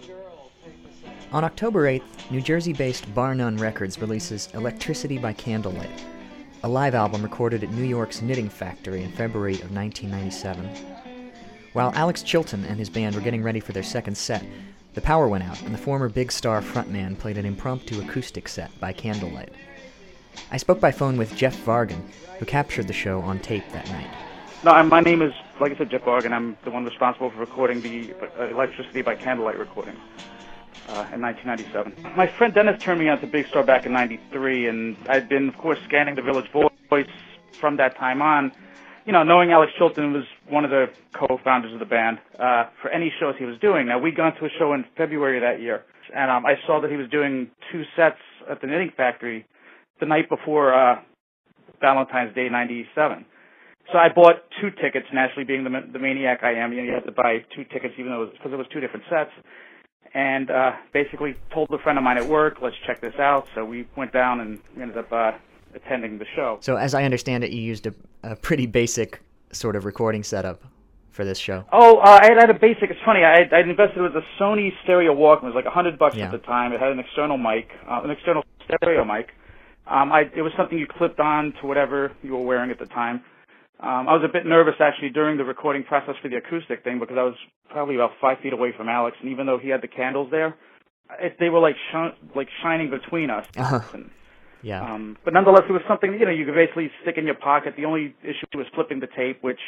On October 8th, New Jersey-based Bar None Records releases Electricity by Candlelight, a live album recorded at New York's Knitting Factory in February of 1997. While Alex Chilton and his band were getting ready for their second set, the power went out and the former Big Star frontman played an impromptu acoustic set by candlelight. I spoke by phone with Jeff Vargan, who captured the show on tape that night. No, my name is, like I said, Jeff Vargan. I'm the one responsible for recording the Electricity by Candlelight recording in 1997. My friend Dennis turned me on to Big Star back in 93, and I'd been, of course, scanning the Village Voice from that time on. You know, knowing Alex Chilton was one of the co-founders of the band, for any shows he was doing. Now, we'd gone to a show in February of that year, and I saw that he was doing 2 sets at the Knitting Factory the night before Valentine's Day 97. So I bought 2 tickets, naturally being the maniac I am. You know, you have to buy 2 tickets even though because it was 2 different sets. And basically told a friend of mine at work, let's check this out. So we went down and we ended up attending the show. So as I understand it, you used a pretty basic sort of recording setup for this show. Oh, I had a basic. It's funny. I invested with a Sony stereo Walkman. It was like $100 at the time. It had an external mic, an external stereo mic. It was something you clipped on to whatever you were wearing at the time. I was a bit nervous actually during the recording process for the acoustic thing because I was probably about 5 feet away from Alex, and even though he had the candles there, they were like shining between us. And, but nonetheless, it was something you could basically stick in your pocket. The only issue was flipping the tape, which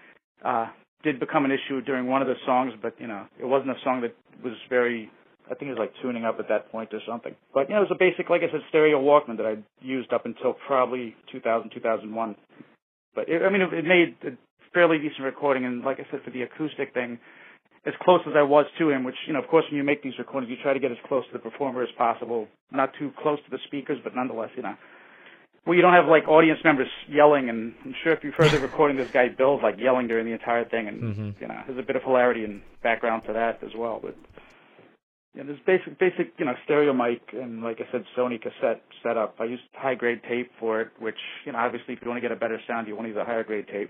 did become an issue during one of the songs, but it wasn't a song that was very. I think it was like tuning up at that point or something. But it was a basic, like I said, stereo Walkman that I'd used up until probably 2000, 2001. But it made a fairly decent recording, and like I said, for the acoustic thing, as close as I was to him, which, of course, when you make these recordings, you try to get as close to the performer as possible, not too close to the speakers, but nonetheless, well, you don't have, like, audience members yelling, and I'm sure if you've heard the recording, this guy Bill's, like, yelling during the entire thing, and, there's a bit of hilarity and background to that as well, but... there's basic, stereo mic and, like I said, Sony cassette setup. I used high-grade tape for it, which, obviously, if you want to get a better sound, you want to use a higher-grade tape.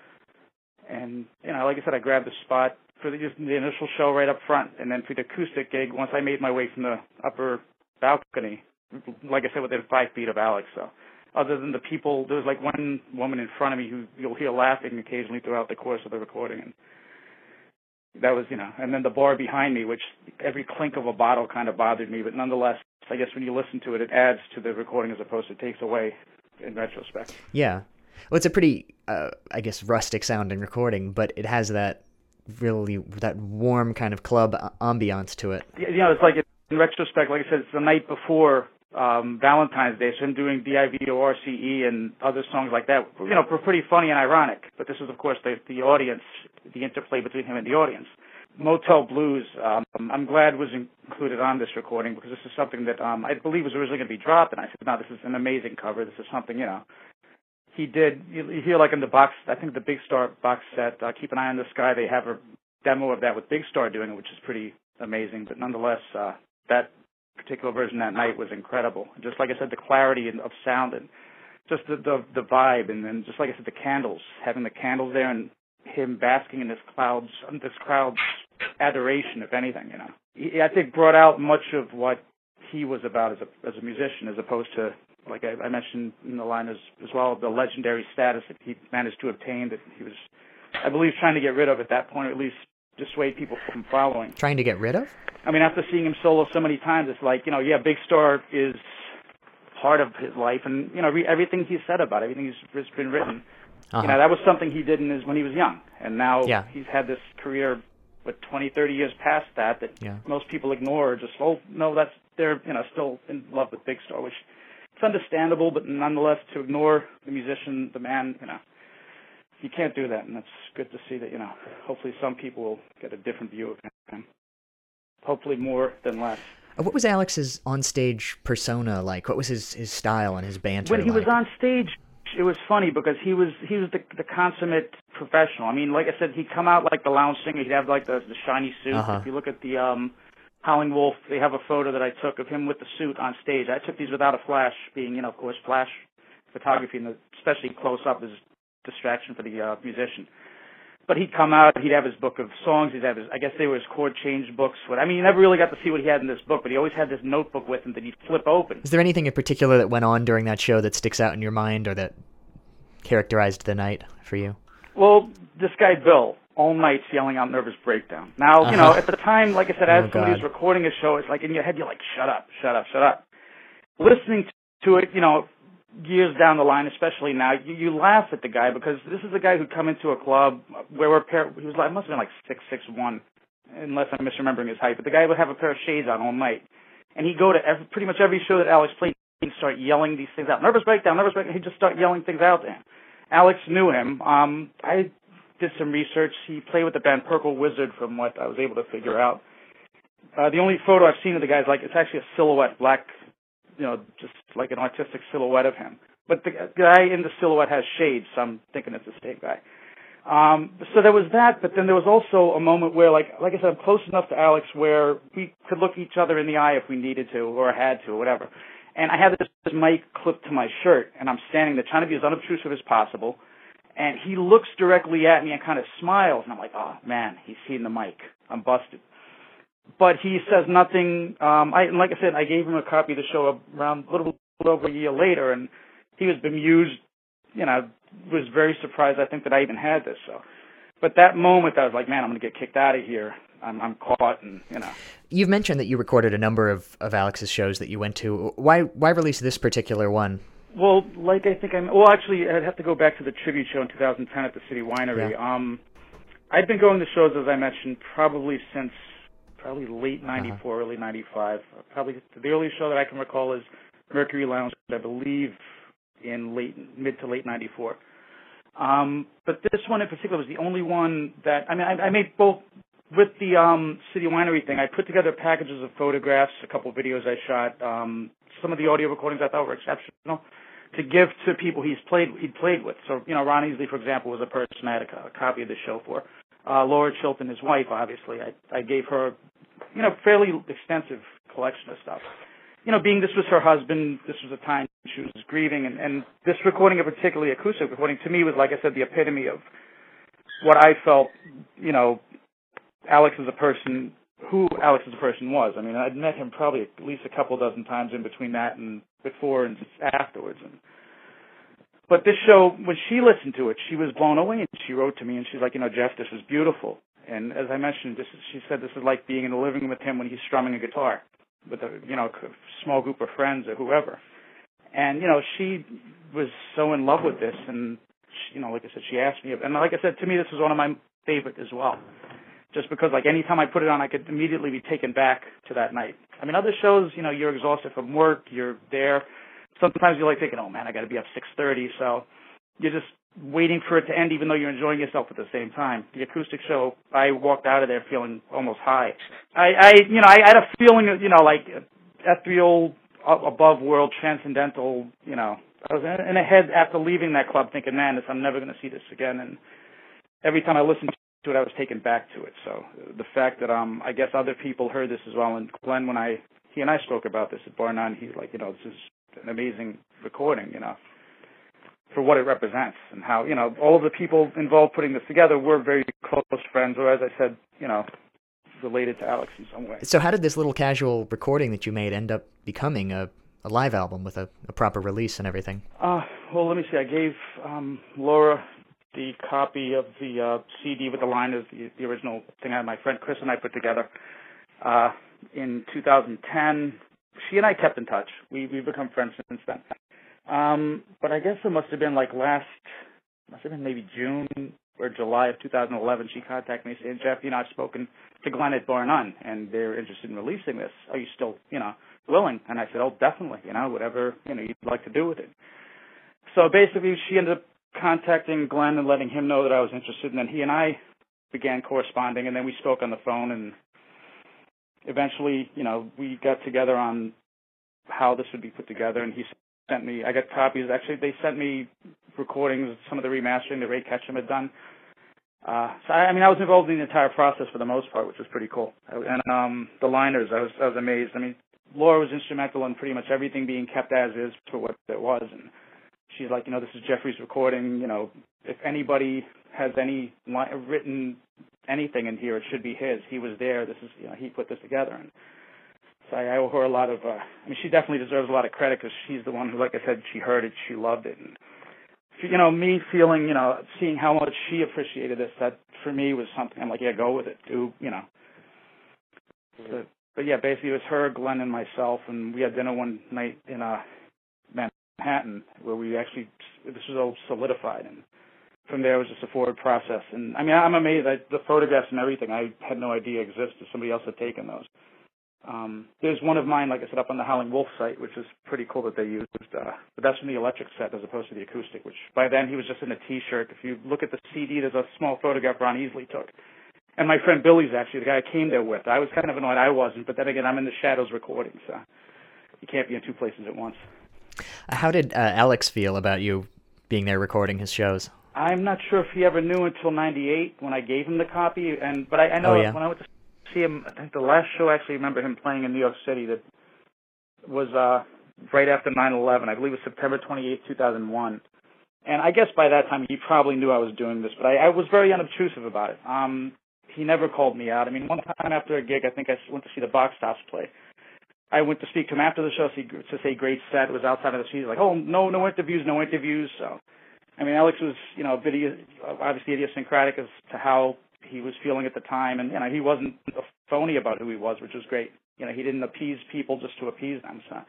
And, like I said, I grabbed the spot for the initial show right up front, and then for the acoustic gig, once I made my way from the upper balcony, like I said, within 5 feet of Alex. So, other than the people, there was, like, one woman in front of me who you'll hear laughing occasionally throughout the course of the recording, and that was, and then the bar behind me, which every clink of a bottle kind of bothered me, but nonetheless, I guess when you listen to it, it adds to the recording as opposed to takes away in retrospect. Yeah. Well, it's a pretty, rustic sounding recording, but it has that warm kind of club ambiance to it. It's like in retrospect, like I said, it's the night before Valentine's Day, so him doing D-I-V-O-R-C-E and other songs like that, were pretty funny and ironic. But this is, of course, the audience, the interplay between him and the audience. Motel Blues, I'm glad was included on this recording because this is something that I believe was originally going to be dropped, and I said, no, this is an amazing cover. This is something, he did. You hear like in the box, I think the Big Star box set, Keep an Eye on the Sky, they have a demo of that with Big Star doing it, which is pretty amazing. But nonetheless, that particular version that night was incredible. Just like I said, the clarity of sound and just the vibe, and then just like I said, the candles, having the candles there and him basking in this crowd's adoration, if anything, He, I think, brought out much of what he was about as a musician, as opposed to, like I mentioned in the line as well, the legendary status that he managed to obtain that he was, I believe, trying to get rid of at that point, or at least dissuade people from following. Trying to get rid of? I mean, after seeing him solo so many times, it's like, Big Star is part of his life, and, everything he's said about it, everything he's been written, that was something he did when he was young, and now he's had this career, 20, 30 years past that most people ignore, or just, they're, still in love with Big Star, which it's understandable, but nonetheless, to ignore the musician, the man, you can't do that, and it's good to see that, hopefully some people will get a different view of him. Hopefully more than less. What was Alex's on-stage persona like? What was his style and his banter When he was on stage, it was funny because he was the consummate professional. I mean, like I said, he'd come out like the lounge singer. He'd have like the shiny suit. If you look at the Howling Wolf, they have a photo that I took of him with the suit on stage. I took these without a flash, being, of course, flash photography, and especially close-up is distraction for the musician. But he'd come out, he'd have his book of songs, he'd have his, I guess they were his chord change books. I mean, you never really got to see what he had in this book, but he always had this notebook with him that he'd flip open. Is there anything in particular that went on during that show that sticks out in your mind or that characterized the night for you? Well, this guy, Bill, all nights yelling out Nervous Breakdown. Now, you know, at the time, like I said, as somebody who's recording a show, it's like in your head, you're like, shut up, shut up, shut up. Listening to it, you know, years down the line, especially now, you laugh at the guy because this is a guy who'd come into a club where he was like, must have been like 6'1", unless I'm misremembering his height, but the guy would have a pair of shades on all night. And he'd go to pretty much every show that Alex played, he'd start yelling these things out. Nervous Breakdown, Nervous Breakdown. He'd just start yelling things out to him. Alex knew him. I did some research. He played with the band Purple Wizard from what I was able to figure out. The only photo I've seen of the guy is like, it's actually a silhouette, black, you know, just like an artistic silhouette of him. But the guy in the silhouette has shades, so I'm thinking it's the same guy. So there was that, but then there was also a moment where, like I said, I'm close enough to Alex where we could look each other in the eye if we needed to or had to or whatever. And I had this mic clipped to my shirt, and I'm standing there trying to be as unobtrusive as possible. And he looks directly at me and kind of smiles, and I'm like, oh, man, he's seen the mic. I'm busted. But he says nothing. Like I said, I gave him a copy of the show around a little bit over a year later, and he was bemused, you know, was very surprised, I think, that I even had this. So, but that moment, I was like, man, I'm going to get kicked out of here. I'm caught, and, you know. You've mentioned that you recorded a number of Alex's shows that you went to. Why release this particular one? Well, like I think actually, I'd have to go back to the tribute show in 2010 at the City Winery. Yeah. I'd been going to shows, as I mentioned, since late 94, early 95. Probably the earliest show that I can recall is Mercury Lounge, I believe, in mid to late 94. But this one in particular was the only one that, I made both. With the City Winery thing, I put together packages of photographs, a couple of videos I shot, some of the audio recordings I thought were exceptional, to give to people he'd played with. So, you know, Ron Easley, for example, was a person I had a copy of the show for. Laura Chilton, his wife, obviously, I gave her, you know, fairly extensive collection of stuff. You know, being this was her husband, this was a time she was grieving, and this recording, a particularly acoustic recording, to me was, like I said, the epitome of what I felt, you know, who Alex as a person was. I mean, I'd met him probably at least a couple dozen times in between that and before and afterwards. But this show, when she listened to it, she was blown away, and she wrote to me, and she's like, you know, Jeff, this is beautiful. And as I mentioned, she said this is like being in the living room with him when he's strumming a guitar with a, you know, a small group of friends or whoever. And, you know, she was so in love with this, and, you know, like I said, she asked me, and like I said, to me, this was one of my favorite as well. Just because, like, any time I put it on, I could immediately be taken back to that night. I mean, other shows, you know, you're exhausted from work, you're there. Sometimes you're like thinking, oh, man, I got to be up 6:30, so you're just waiting for it to end even though you're enjoying yourself at the same time. The acoustic show, I walked out of there feeling almost high. I had a feeling, you know, like ethereal, above world, transcendental, you know. I was in a head after leaving that club thinking, man, I'm never going to see this again. And every time I listened to it, I was taken back to it. So the fact that I guess other people heard this as well, and Glenn, when he and I spoke about this at Bar None, he's like, you know, this is an amazing recording, you know, for what it represents and how, you know, all of the people involved putting this together were very close friends, or as I said, you know, related to Alex in some way. So how did this little casual recording that you made end up becoming a live album with a proper release and everything? Well, let me see. I gave Laura the copy of the CD with the liners, the original thing my friend Chris and I put together in 2010. She and I kept in touch. We've become friends since then. But I guess it must have been maybe June or July of 2011. She contacted me saying, Jeff, you know, I've spoken to Glenn at Bar None, and they're interested in releasing this. Are you still, you know, willing? And I said, oh, definitely, you know, whatever, you know, you'd like to do with it. So basically, she ended up contacting Glenn and letting him know that I was interested, and then he and I began corresponding, and then we spoke on the phone, and eventually, you know, we got together on how this would be put together, and he sent me, I got copies, actually, they sent me recordings, some of the remastering that Ray Ketchum had done. So, I was involved in the entire process for the most part, which was pretty cool. And the liners, I was amazed. I mean, Laura was instrumental in pretty much everything being kept as is for what it was, and she's like, you know, this is Jeffrey's recording. You know, if anybody has any written anything in here, it should be his. He was there. This is, he put this together. And so I owe her a lot of, she definitely deserves a lot of credit because she's the one who, like I said, she heard it, she loved it. And, me feeling, seeing how much she appreciated this, that for me was something, I'm like, yeah, go with it, But yeah, basically it was her, Glenn, and myself, and we had dinner one night in Manhattan where this was all solidified, and from there it was just a forward process. And I'm amazed that the photographs and everything I had no idea existed. Somebody else had taken those. There's one of mine, like I said, up on the Howling Wolf site, which is pretty cool that they used, but that's from the electric set as opposed to the acoustic, which by then he was just in a T-shirt. If you look at the CD, there's a small photograph Ron Easley took. And my friend Billy's actually the guy I came there with. I was kind of annoyed I wasn't, but then again, I'm in the shadows recording, so you can't be in two places at once. How did Alex feel about you being there recording his shows? I'm not sure if he ever knew until '98 when I gave him the copy, but I know when I went to see him, I think the last show I actually remember him playing in New York City that was right after 9/11. I believe it was September 28, 2001. And I guess by that time he probably knew I was doing this, but I was very unobtrusive about it. He never called me out. One time after a gig, I think I went to see the Box Tops play. I went to speak to him after the show to say great set. It was outside of the seat. He's like, oh, no interviews. So, Alex was, obviously idiosyncratic as to how he was feeling at the time, and he wasn't phony about who he was, which was great. He didn't appease people just to appease them. So,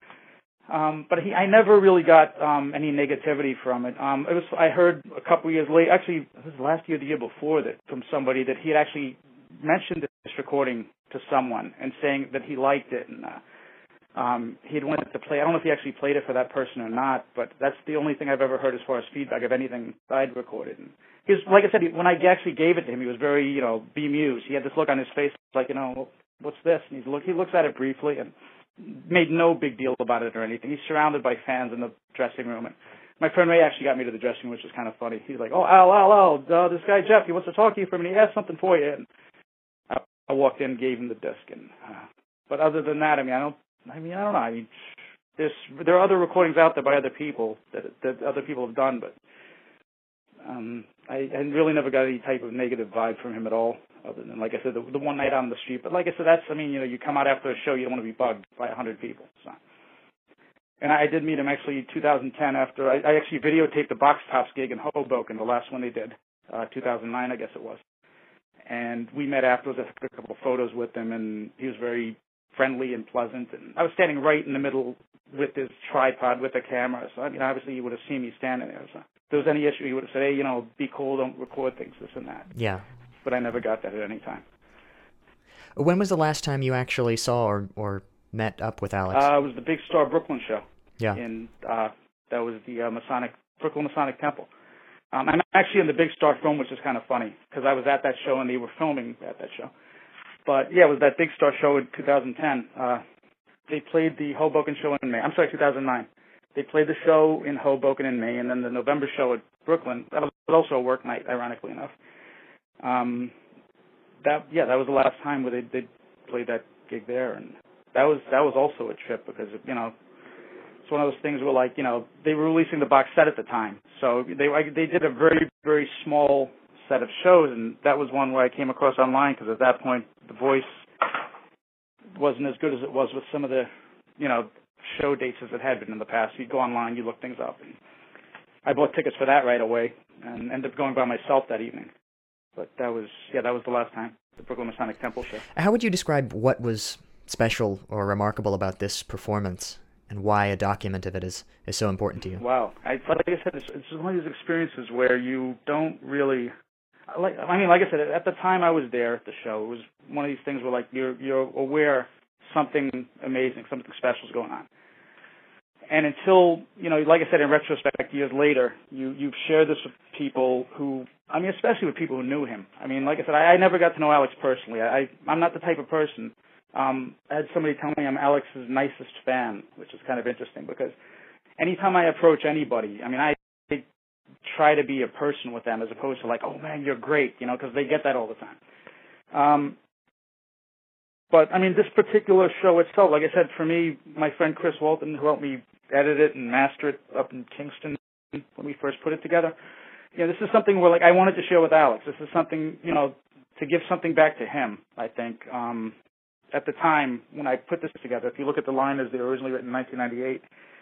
but I never really got any negativity from it. I heard a couple years later, actually, it was last year, the year before, that from somebody that he had actually mentioned this recording to someone and saying that he liked it, and he had wanted to play. I don't know if he actually played it for that person or not, but that's the only thing I've ever heard as far as feedback of anything I'd recorded. And he was, like I said, when I actually gave it to him, he was very, bemused. He had this look on his face, like, what's this? And he looks at it briefly and made no big deal about it or anything. He's surrounded by fans in the dressing room. And my friend Ray actually got me to the dressing room, which is kind of funny. He's like, oh, Al, this guy Jeff, he wants to talk to you for a minute. He has something for you. And I walked in, gave him the disc. And but other than that, I don't know. There are other recordings out there by other people that other people have done, but I really never got any type of negative vibe from him at all, other than, like I said, the one night out on the street. But like I said, you come out after a show, you don't want to be bugged by 100 people. So. And I did meet him actually in 2010 after I actually videotaped the Box Tops gig in Hoboken, the last one they did, 2009, I guess it was. And we met afterwards. I took a couple of photos with him, and he was very friendly and pleasant. And I was standing right in the middle with his tripod with the camera. So, obviously you would have seen me standing there. So if there was any issue, he would have said, hey, be cool, don't record things, this and that. Yeah. But I never got that at any time. When was the last time you actually saw or met up with Alex? It was the Big Star Brooklyn show. Yeah. And that was the Brooklyn Masonic Temple. I'm actually in the Big Star film, which is kind of funny, because I was at that show and they were filming at that show. But, yeah, it was that Big Star show in 2010. They played the Hoboken show in May. I'm sorry, 2009. They played the show in Hoboken in May, and then the November show at Brooklyn. That was also a work night, ironically enough. That was the last time where they played that gig there, and that was also a trip because, it's one of those things where, they were releasing the box set at the time. So they did a very, very small set of shows, and that was one where I came across online because at that point the voice wasn't as good as it was with some of the, show dates as it had been in the past. You'd go online, you look things up. And I bought tickets for that right away and ended up going by myself that evening. But that was the last time, the Brooklyn Masonic Temple show. How would you describe what was special or remarkable about this performance and why a document of it is so important to you? Wow. Like I said, it's one of these experiences where you don't really... like I said, at the time I was there at the show, it was one of these things where, you're aware something amazing, something special is going on. And until, like I said, in retrospect, years later, you've shared this with people who, especially with people who knew him. Like I said, I never got to know Alex personally. I'm not the type of person. I had somebody tell me I'm Alex's nicest fan, which is kind of interesting because anytime I approach anybody, I try to be a person with them as opposed to oh man, you're great, because they get that all the time. But this particular show itself, like I said, for me, my friend Chris Walton, who helped me edit it and master it up in Kingston when we first put it together, this is something where, like, I wanted to share with Alex. This is something, to give something back to him, I think. At the time when I put this together, if you look at the line as they were originally written in 1998,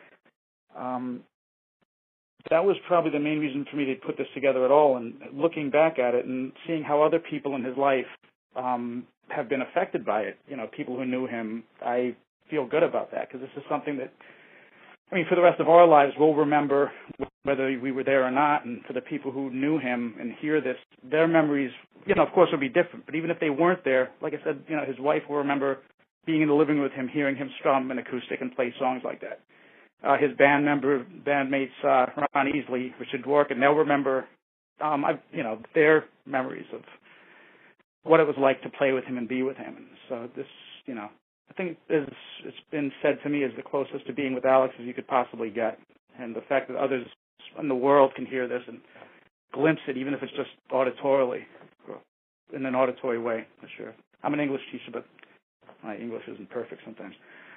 that was probably the main reason for me to put this together at all. And looking back at it and seeing how other people in his life have been affected by it, people who knew him, I feel good about that, because this is something that, for the rest of our lives, we'll remember whether we were there or not. And for the people who knew him and hear this, their memories, of course, will be different. But even if they weren't there, like I said, his wife will remember being in the living room with him, hearing him strum an acoustic and play songs like that. His bandmates, Ron Easley, Richard Dworkin, and they'll remember, their memories of what it was like to play with him and be with him. And so this, I think it's been said to me is the closest to being with Alex as you could possibly get. And the fact that others in the world can hear this and glimpse it, even if it's just auditorily, in an auditory way, for sure. I'm an English teacher, but my English isn't perfect sometimes.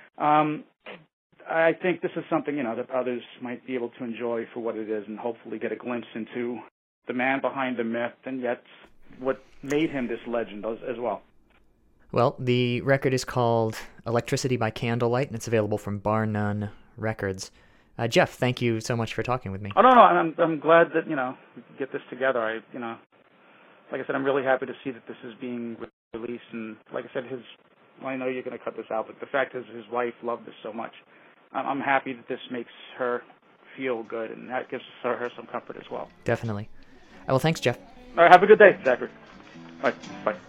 I think this is something, that others might be able to enjoy for what it is and hopefully get a glimpse into the man behind the myth and yet what made him this legend as well. Well, the record is called Electricity by Candlelight, and it's available from Bar None Records. Jeff, thank you so much for talking with me. Oh, no, I'm glad that, we could get this together. Like I said, I'm really happy to see that this is being released, and like I said, I know you're going to cut this out, but the fact is his wife loved this so much. I'm happy that this makes her feel good, and that gives her some comfort as well. Definitely. Well, thanks, Jeff. All right, have a good day, Zachary. Bye.